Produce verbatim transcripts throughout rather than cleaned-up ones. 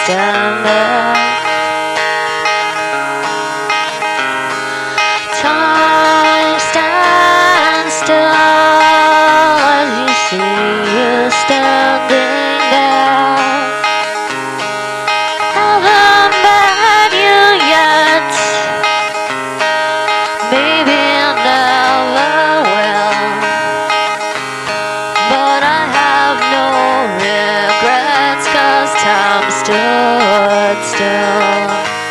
stand there. Time stands still as you see you standing there. Haven't met you yet, maybe never will, but I have no regrets, 'cause time stood still.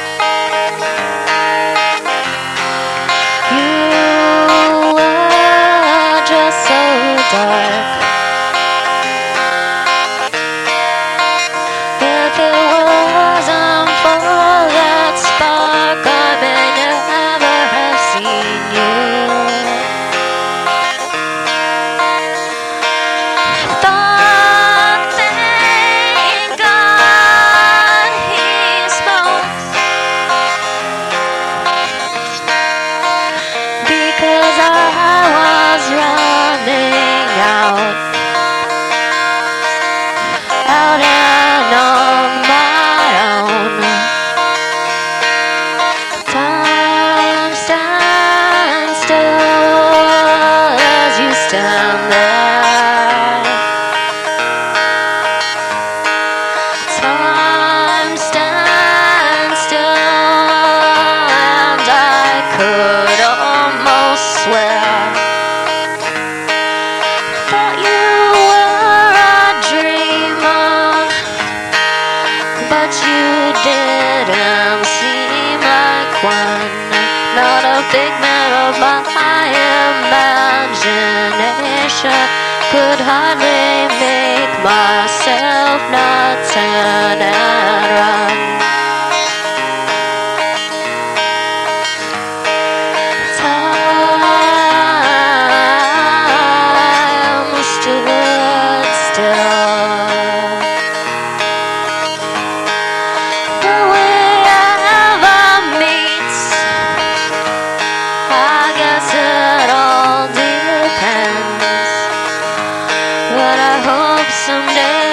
You were just so dark. If it wasn't for that spark, I may never have seen you. Thought, thank God he smokes, because I was running out, out and on my own. Time stands still as you stand there. Time stands still, and I could almost swear that you were a dreamer, but you didn't seem like one. Not a figment of my imagination, could hardly make myself not turn and run. Time stood still. Will we ever meet? I guess it all depends, but I hope someday